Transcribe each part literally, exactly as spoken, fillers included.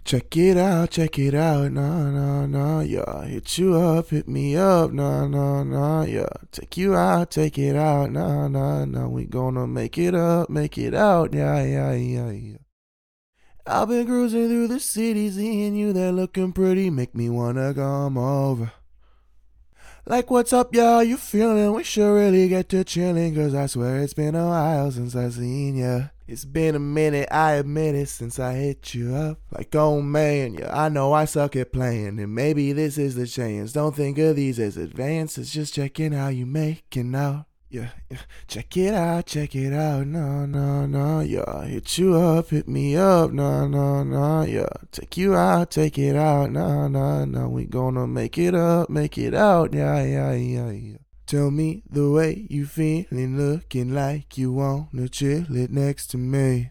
Check it out, check it out, nah, nah, nah, yeah. Hit you up, hit me up, nah, nah, nah, yeah. Take you out, take it out, nah, nah, nah. We gonna make it up, make it out, yeah, yeah, yeah, yeah. I've been cruising through the city, seeing you there looking pretty, make me wanna come over. Like, what's up, y'all? You feeling? We should really get to chilling, cause I swear it's been a while since I seen ya. It's been a minute, I admit it, since I hit you up. Like, oh man, yeah, I know I suck at playing, and maybe this is the chance. Don't think of these as advances, just checking how you making out. Yeah, yeah, check it out, check it out, no, no, no, yeah. Hit you up, hit me up, no, no, no, yeah. Take you out, take it out, no, no, no. We gonna make it up, make it out, yeah, yeah, yeah, yeah. Tell me the way you feeling, looking like you wanna chill it next to me.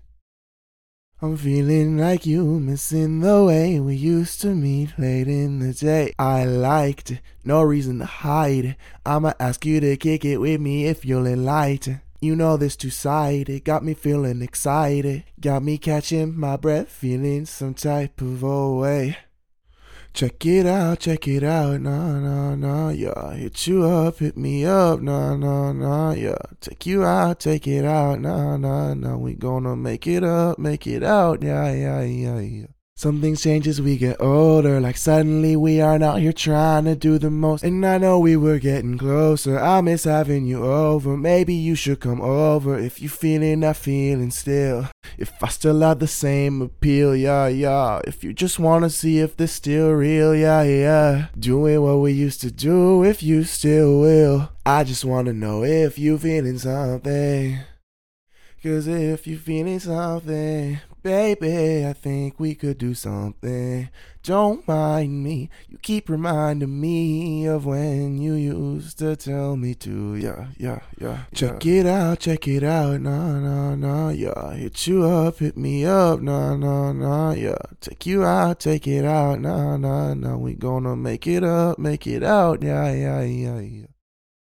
I'm feeling like you, missing the way we used to meet late in the day. I liked it, no reason to hide it. I'ma ask you to kick it with me if you'll enlighten. You know this two-sided, got me feeling excited. Got me catching my breath, feeling some type of old way. Check it out, check it out, nah, nah, nah, yeah. Hit you up, hit me up, nah, nah, nah, yeah. Take you out, take it out, nah, nah, nah. We gonna make it up, make it out, yeah, yeah, yeah, yeah. Some things change as we get older, like suddenly we aren't out here trying to do the most. And I know we were getting closer, I miss having you over. Maybe you should come over if you feeling that feeling still. If I still have the same appeal, yeah, yeah. If you just wanna see if this still real, yeah, yeah. Doing what we used to do, if you still will. I just wanna know if you feeling something. Cause if you feeling something, baby, I think we could do something. Don't mind me, you keep reminding me of when you used to tell me to. Yeah, yeah, yeah. Check yeah. it out, check it out, nah, nah, nah, yeah. Hit you up, hit me up, nah, nah, nah, yeah. Take you out, take it out, nah, nah, nah. We gonna make it up, make it out, yeah, yeah, yeah, yeah.